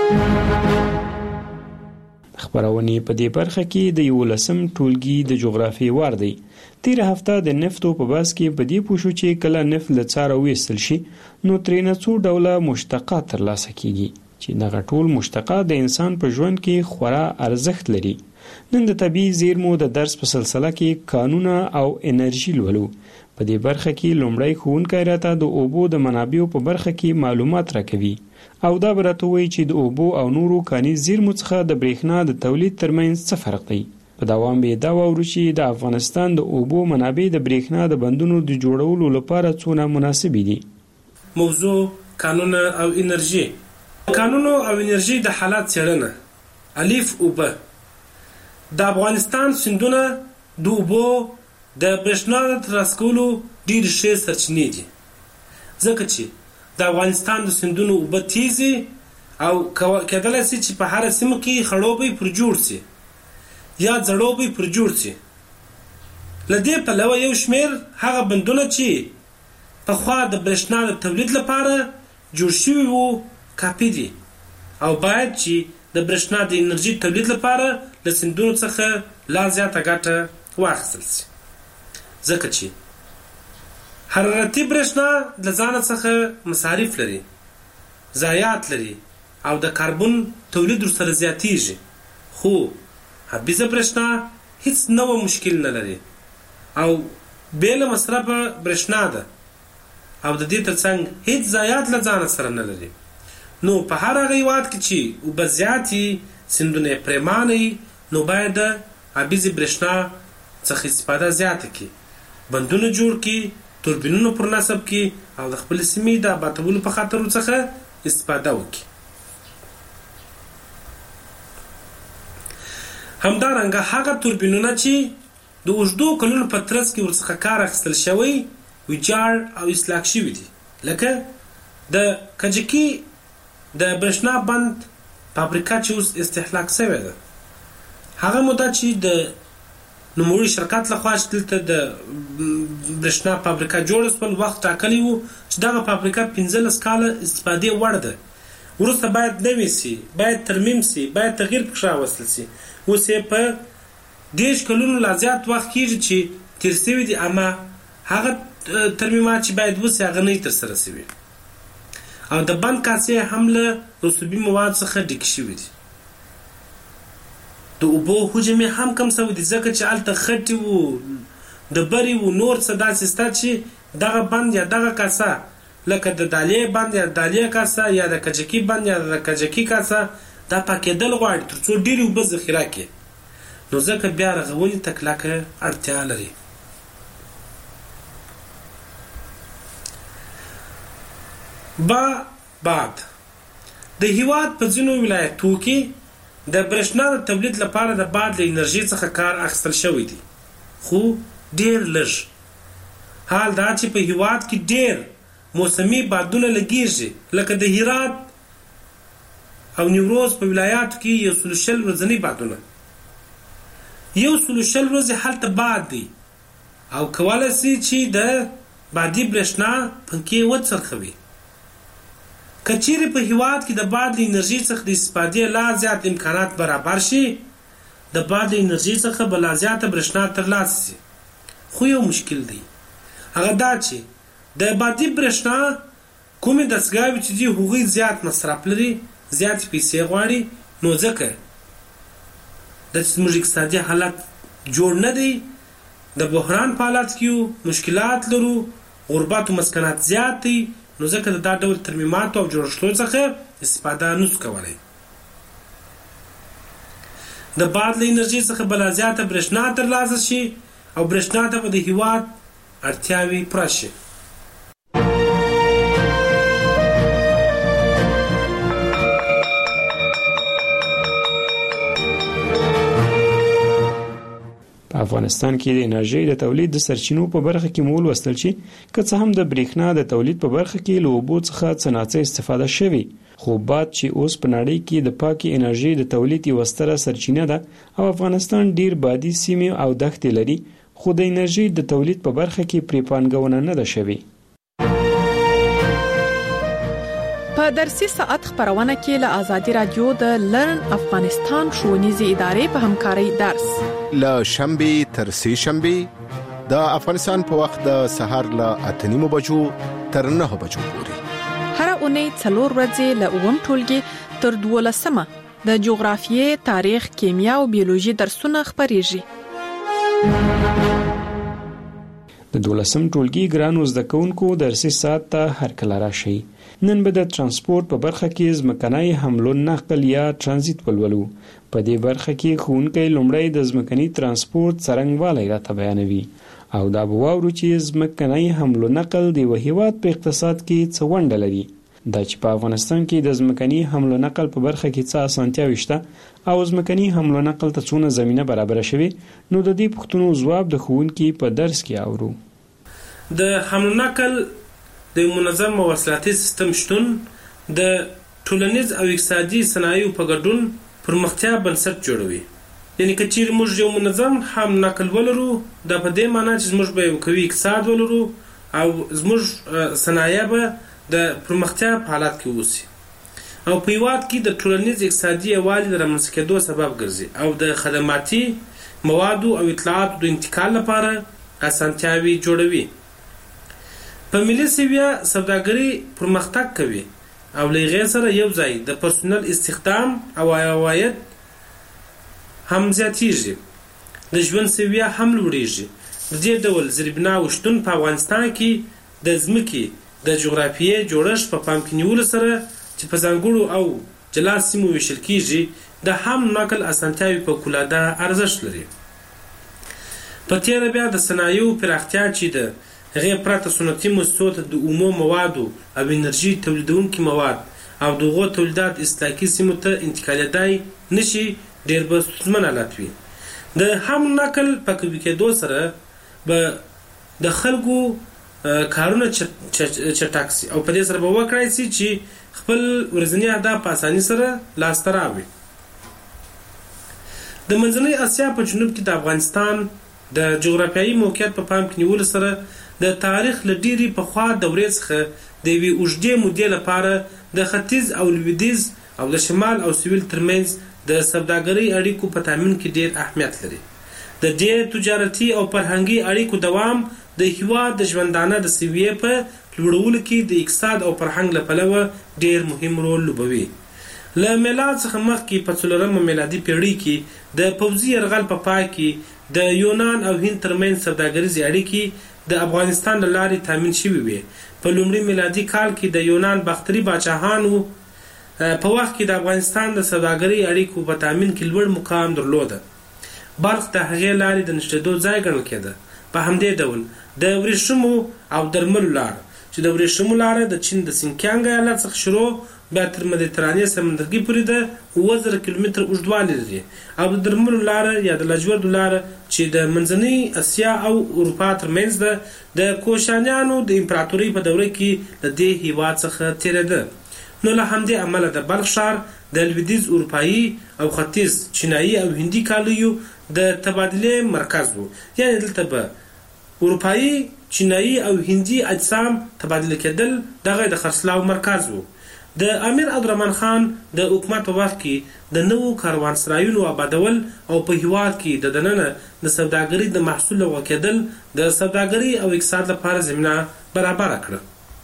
خبرونه په دې برخه کې د یولسم ټولګي د جغرافي وار دی. تیر هفته د نفتو په بحث کې په دې پوښو چې کله نفت له څاره وېستل شي نو ترېنه څو ډوله مشتقات ترلاسه کیږي چې دغه ټول مشتقات د انسان په ژوند کې خورا ارزښت لري. نن د طبیعي زیرمو د درس په سلسله کې قانون او انرژي لولو. په دې برخه کې لومړی ښوونکی راته د اوبو د منابعو په برخه کې معلومات راکوي او دا به راته وایي چې د اوبو او نورو کاني زیرمو څخه د برېښنا د تولید ترمنځ څه فرق دی. په دوام به دا واورو چې د افغانستان د اوبو منابع د برېښنا د بندونو د جوړولو لپاره څونه مناسب دي. موضوع قانون او انرژي. قانون او انرژي د حالات څېړنه. الف اوبه. د افغانستان سیندونه د اوبو د برېښنا د ترلاسه کولو ډېرې ښې سرچینې دي ځکه چې د افغانستان د سیندونو اوبه تیزي او کېدلی شي چې په هره سیمه کې خړوبی پر جوړ شي یا ځړوبی پر جوړ شي. له دې پلوه یو شمېر هغه بندونه چې پخوا د برېښنا د تولید لپاره جوړ شوي وو کافي دي او باید چې د برېښنا د انرژي تولید لپاره له سیندونو څخه لا زیاته ګټه واخیستل شي، ځکه چې حرارتي برېښنا له ځانه څخه مصارف لري، ضایعات لري او د کاربن تولید ورسره زیاتیږي. خو حبیزه برېښنا هیڅ نوع مشکل نه لري او بې له مصرفه برېښنا ده او د دې ترڅنګ هیڅ ضایعات له ځانه سره نه لري. نو په هر هغه هېواد کې چې اوبه زیاتې سیندونه یې پرېمانه نو باید د حبیزې برېښنا څخه استفاده زیاته کړي، بندونه جوړ کړي، توربینونه پر نصب کړي او د خپلې سیمې د آبادولو په خاطرو څخه استفاده وکړي. همدارنګه هغه توربینونه چې د اوږدو کلونو په ترڅ کې ورڅخه کار اخیستل شوی ویجاړ او اصلاح شوي دي، لکه د کجکي د برېښنا بند فابریکه چې اوس استهلاک شوې ده. هغه موده چې د نوموړي شرکت لخوا چې دلته د برېښنا فابریکه جوړه شول وخت ټاکلی و چې دغه فابریکه پنځلس کاله استفادې وړ ده. وروسته باید نوې سي، باید ترمیم سي، باید تغییر پکې راوستل سي. اوس یې په دېرش کلونو لا زیات وخت کېږي چې تېر شوي دي، اما هغه ترمیمات چې باید وسي هغه نه ترسره شوي او د بند کاسې هم له رسوبي مواد څخه ډکې شوي دي. د اوبو حجم یې هم کم شوی دی، ځکه چې هلته خټې وو، ډبرې وو، نور څه داسې شته چې دغه بند یا دغه کاسه لکه د دالې بند یا د دالې کاسه یا د کجکي بند یا د کجکي کاسه دا پاکېدل غواړي تر څو ډېرې اوبه ذخیره کړي، نو ځکه بیا رغونې ته کلکه اړتیا لري. با بعد د هیواد په ځینو ولایتو کې د برېښنا د تولید لپاره د باد له انرژي څخه کار اخیستل شوی دی، خو ډېر لږ. حال دا چې په هیواد کې ډېر موسمي بادونه لګیږي، لکه د هرات او نیمروز په ولایاتو کې یو سل شل ورځني بادونه، یو سل شل ورځې هلته باد دی او کولی شي چې د بادي برېښنا پنکې وڅرخوي. که چیرې په هیواد کې د باد له انرژي څخه د استفادې لا زیات امکانات برابر شي، د باد له انرژي څخه به لا زیاته برېښنا ترلاسه شي. خو یو مشکل دی، هغه دا چې د بادي برېښنا کومې دستګاوې چې دي هغوی زیات مصرف لري، زیاتې پیسې غواړي، نو ځکه د زموږ اقتصادي حالت جوړ نه دی، د بحران په حالت کې یو، مشکلات لرو، غربت و مسکنات زیات دی، نو ځکه د دا ډول ترمیماتو او جوړښتونو څخه استفاده نشو کولی. د باد له انرژي څخه به لا زیاته برېښنا ترلاسه شي او برېښنا ته به د هیواد اړتیاوې پوره شي. په افغانستان کې د انرژي د تولید د سرچینو په برخه کې مول وستل شي که څه هم د برېښنا د تولید په برخه کې له اوبو څخه څه ناڅه استفاده شوي، خو باد چې اوس په نړۍ کې د پاکې انرژي د تولید یوه ستره سرچینه ده او افغانستان ډیر بادي سیمې او دښتې لري، خو د انرژي د تولید په برخه کې پرې پانګونه نه ده شوې. په درسي ساعت خبرونه کې له آزادي رادیو د لرن افغانستان ښوونیزې ادارې په همکارۍ درس له شنبې تر سې شنبې د افغانستان په وخت د سهار له اته نیمو بجو تر نهه بجو پورې هر اونۍ څلور ورځې له اووم ټولګي تر دولسمه د جغرافیې، تاریخ، کیمیا او بیولوژي درسونه خپریږي. د دولسم ټولګي ګرانو زده کوونکو درسي ساعت ته هرکله راشئ. نن به د ترانسپورت په برخه کې ځمکنی حمل و نقل یا ترانزیت ولولو. په دې برخه کې ښوونکی لومړی د ځمکني ترانسپورت څرنګوالی راته بیانوي او دا به واورو چې ځمکنی حمل و نقل د یوه هیواد په اقتصاد کې څه ونډه لري، دا چې په افغانستان کې د ځمکني حمل و نقل په برخه کې څه اسانتیاوې شته او ځمکني حمل و نقل ته څونه زمینه برابره شوې، نو د دې پوښتنو ځواب د ښوونکي په درس کې اورو. د حمل و نقل د منظم مواصلاتي سیستم شتون د ټولنیز او اقتصادي صنایعو په ګډون پرمختیا بنسټ جوړوي. یعنی که چیرې موږ یو منظم هم نقل ولرو دا په دې معنی چې موږ به یو قوي اقتصاد ولرو او زموږ صنایع به د پرمختیا په حالت کې اوسي او په هیواد کې د ټولنیز اقتصادي یووالي د رامنځته کېدو سبب ګرځي او د خدماتي موادو او اطلاعاتو د انتقال لپاره اسانتیاوي جوړوي. په ملي سویه سوداګري پرمختګ کوي او له هغې سره یو ځای د پرسونل استخدام او عواید هم زیاتیږي، د ژوند سویه هم لوړیږي. د دې ډول زیربناو شتون په افغانستان کې د ځمکې د جغرافیې جوړښت په پام کې نیولو سره چې په ځانګړو او جلا سیمو ویشل کیږي د هم نقل اسانتیاوي فوق‌العاده ارزښت لري. په تېره بیا د صنایعو پراختیا چې د هغې پرته صنعتي مؤسسو ته د اومو موادو او انرژي تولیدونکي مواد او د هغو تولیدات اصلاحي سیمو ته انتقالېدای نشي ډېر به ستونزمن حالت وي. د هم نقل په قوي کېدو سره به د خلکو کارونه چټک سي او په دې سره به وکړای سي چې خپل ورځني اهداف په اسانۍ سره لاسته راوړي. د منځنۍ اسیا په جنوب کې د افغانستان د جغرافیایي موقعیت په پام کې نیولو سره د تاریخ له ډېرې پخوا دورې څخه د یوې اوږدې مودې لپاره د ختیځ او لویدیځ او د شمال او سویل ترمنځ د سوداګرۍ اړیکو په تامین کې ډېر اهمیت لري. د دې تجارتي او فرهنګي اړیکو دوام د هیواد د ژوندانه د سویې په لوړولو کې د اقتصاد او فرهنګ له پلوه ډېر مهم رول لوبوي. له میلاد څخه مخکې په څلورمه میلادي پیړۍ کې د پوځي یرغل په پای کې د یونان او هند ترمنځ سوداګریزې اړیکې د افغانستان له لارې تامین شوي وې. په لومړي میلادي کال کې د یونان باختري پاچاهانو په وخت کې د افغانستان د سوداګرۍ اړیکو په تامین کې لوړ مقام درلوده. بلخ د هغې لارې د نښتېدو ځای ګڼل کېده. په همدې ډول د ورېښمو او درملو لاره چې د ورېښمو لاره د چین د سینکیانګ ایالت څخه شروع بیا تر مدیترانې سمندرګي پورې د اووه زره کیلومتره اوږدوالی لري او د درملو لاره یا د لاجوردو لاره چې د منځنۍ اسیا او اروپا ترمنځ ده د کوشانیانو د امپراتورۍ په دوره کې له دې هیواد څخه تېرېده. نو له همدې امله د بلخ ښار د لویدیځ اروپایي او ختیځ چینایي او هندي کالیو د تبادلې مرکز و. یعنې دلته به اروپایي، چینایي او هندي اجسام تبادله کېدل، دغه د خرڅلاو مرکز و. د امیر عبدالرحمن خان د حکومت په وخت کې د نوو کاروانسرایونو آبادول او په هیواد کې د دننه د سوداګرۍ د محصول لغوه کېدل د سوداګرۍ او اقتصاد لپاره زمینه برابره کړه.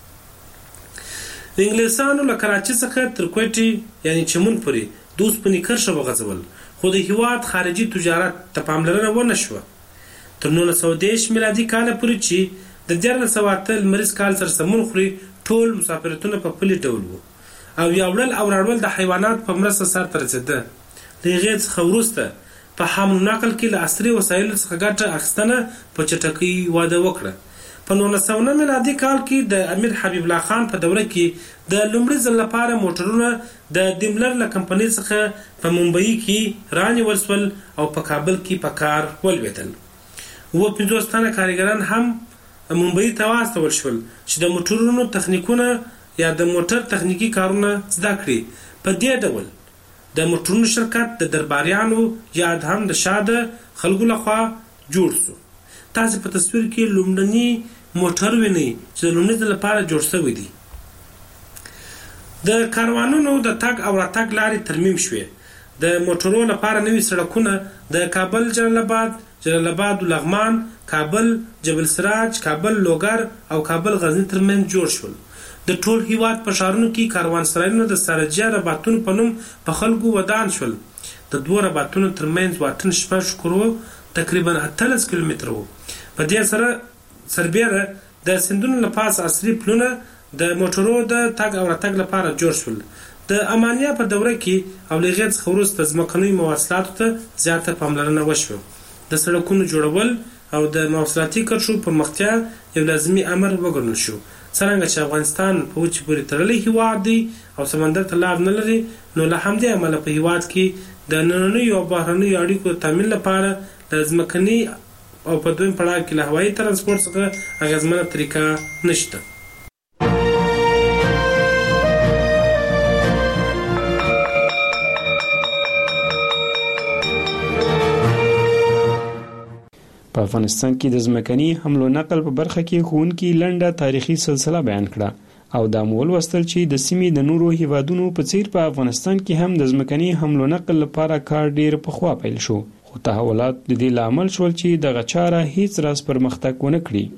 د انګلیسانو له کراچۍ څخه تر کوټې یعنی چمن پورې د اوسپنې کرښه وغځول، خو د هیواد خارجي تجارت ته پاملرنه ونه شوه. تر نولس سوه دېرش میلادي کاله پورې چې د دیارلس سوه اته لمریز کال سره سمون خوري ټول مسافرتونه په پلي ډول وو او یا وړل او راوړل د حیوانات په مرسته سرته رسېده. د هغې څخه وروسته په حمل نقل کې له عصري وسایلو څخه ګټه اخیستنه په چټکۍ وده وکړه. په نولس سوه نهه میلادي کال کې د امیر حبیب الله خان په دوره کې د لومړي ځل لپاره موټرونه د دیملر له کمپنۍ څخه په ممبئی کې رانیول شول او په کابل کې په کار ولوېدل. اووه پنځوس تنه کارګران هم ممبئی ته واستول شول چې د موټرونو تخنیکونه یا د موټر تخنیکی کارونه زده کړي. په دې ډول د موټرونو شرکت د درباریانو یا هم د شاده خلکو لخوا جوړ شو. تاسو په تصویر کې لومړني موټر وینئ چې د لومړي ځل لپاره جوړ شوی دی. د کاروانونو د تګ او راتګ لارې ترمیم شوې. د موټرو لپاره نوي سړکونه د کابل جلال آباد، جلال آباد لغمان، کابل جبل سراج، کابل لوګر او کابل غزنی ترمنځ جوړ شول. د ټول هیواد په ښارونو کې کاروانسرایونه د سرجه رباطونو په نوم په خلکو ودان شول. د دوه رباطونو ترمنځ واټن شپږ کرو تقریبا اتلس کیلومتره وو. په دې سره سربیره د سیندونو له پاسه عصري پلونه د موټرو د تګ او راتګ لپاره جوړ شول. د امانیه په دوره کې او له هغې څخه وروسته ځمکنیو مواصلاتو ته زیاته پاملرنه وشوه. د سړکونو جوړول او د مواصلاتي کرښو پرمختیا یو لازمي امر وګڼل شو. څرنګه چې افغانستان په وچې پورې تړلی هیواد دی او سمندر ته لار نه لري، نو له همدې امله په هیواد کې د نننیو او بهرنیو اړیکو د تامین لپاره د ځمکني او په دویم پړاو کې له هوایي ترانسپورت څخه اغېزمنه طریقه نشته. په افغانستان کې د ځمکني حمله نقل په برخه کې ښوونکي لنډه تاریخي سلسله بیان کړه او دا مول وستل چې د سیمې د نورو هیوادونو په څیر په افغانستان کې هم د ځمکني حمله نقل لپاره کار ډیر پخوا پیل شو، خو تحولات د دې لامل شول چې دغه چاره هیڅ راز پرمختګ ونه کړي.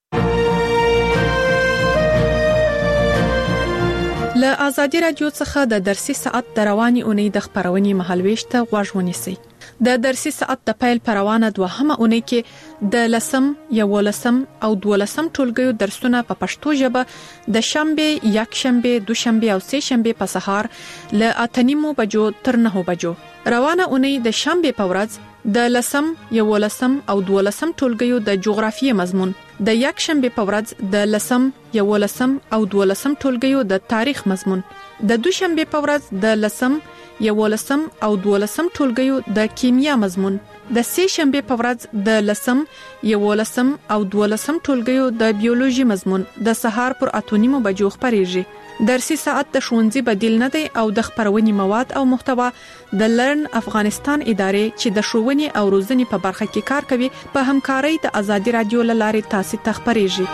له ازادي رادیو څخه د درسي ساعت د رواني اونۍ د خبرونې مهالويش ته غوږ ونیسئ. د درسي ساعت د پیل پروانه دوهمه اونۍ کې د لسم، یولسم او دولسم ټولګیو درسونه په پښتو ژبه د شنبه، یک شنبه، دوشنبه او سه شنبه په سهار له اته نیمو بجو تر نهو بجو. روانه اونۍ د شنبه په ورځ د لسم، یولسم او دولسم ټولګیو د جغرافیې مضمون، د یک شنبه په ورځ د لسم، یولسم او دولسم ټولګیو د تاریخ مضمون، د دوشنبه په ورځ د لسم، یولسم او دولسم ټولګیو د کیمیا مضمون، د سه شنبه په ورځ د لسم، یولسم او دولسم ټولګیو د بیولوژي مضمون د سهار پر اته نیمو بجو خبرېږي. درسي ساعت د ښوونځي بدیل نه دی او د خبرونې مواد او محتوا د لرن افغانستان ادارې چې د ښوونې او روزنې په برخه کې کار کوي په همکارۍ د ازادي رادیو له لارې تاسو ته خبرېږي.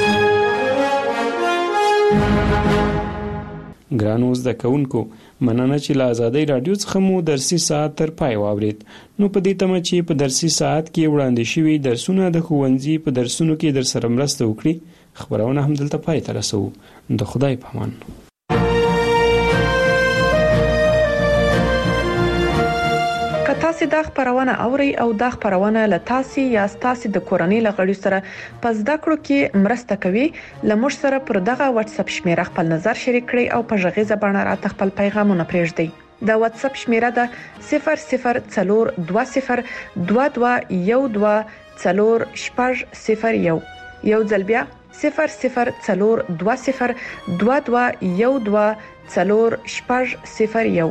ګرانو زده کوونکو، مننه چې له ازادي رادیو څخه مو درسي ساعت تر پای واورید. نو په دې تمه چې په درسي ساعت کې وړاندې شوي درسونه د ښوونځي په درسونو کې در سره مرسته وکړي، خبرونه هم دلته پای ته رسو. د خدای په امان. که تاسو دا خبرونه اورئ او دا خبرونه له تاسو یا تاسو د کورنۍ لغړي سره پس دا کړو کې مرسته کوي، لمر سره پر دغه واتس اپ شمیره خپل نظر شریک کړئ او په ژغې زبانه راته خپل پیغامونه پرېږدئ. د واتس اپ شمیره ده صفر صفر څلور دوه صفر دوه دوه یو دوه څلور شپږ صفر یو. یو ځل بیا صفر صفر څلور دوه صفر دوه دوه یو دوه څلور شپږ صفر یو.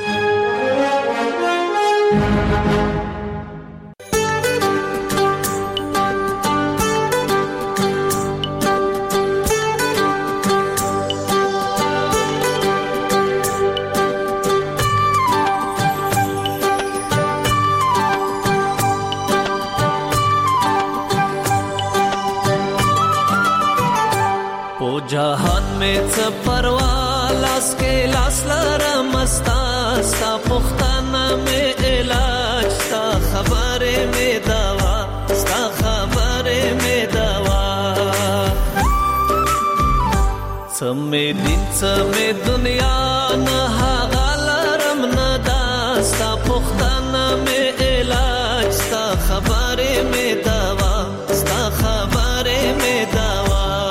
जहान में च परवा लास के लास लरा मस्ता सा पुख्ताना में इलाज सा खबरे में दवा सा खबरे में दवा समे दिन समे दुनिया न हागलरम न दा सा पुख्ताना में इलाज सा खबरे में दवा सा खबरे में दवा.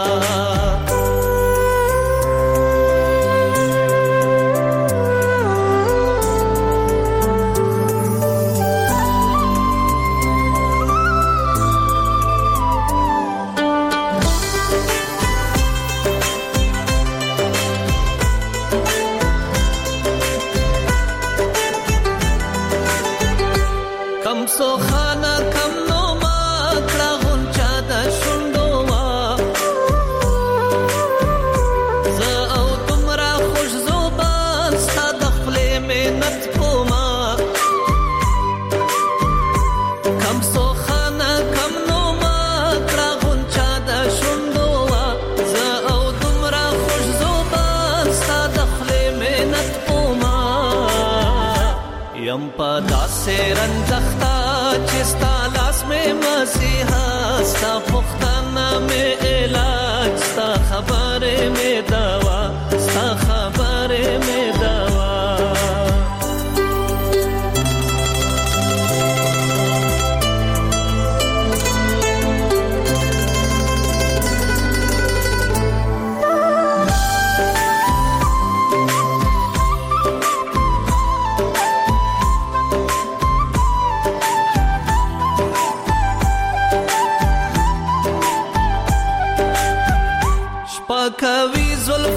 रंजख्ता चिस्ता लास में मसीहा सा पुख्ताना में इलाज सा खबरे में दवा सा खबरे में दवा. کوي ظلم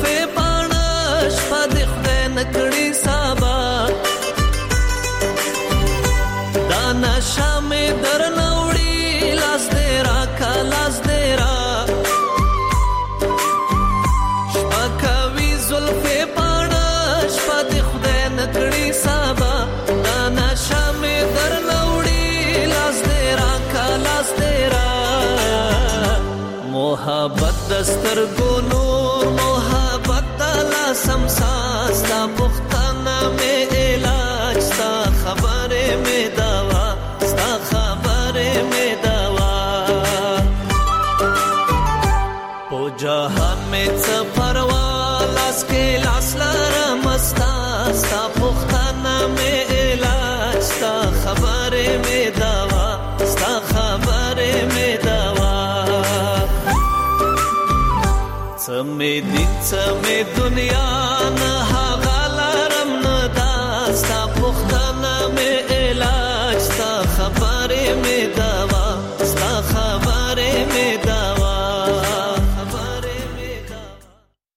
سترګو نور محبت دلا سمسا ستا پختانه مې علاج ستا خبره مې دوا ستا خبره مې دوا په جهان مې څه پروا لاس کې لاس لرم ستا ستا پختانه مې علاج ستا خبره مې دوا ستا خبره مې دوا سمې دین سمې دنیا نه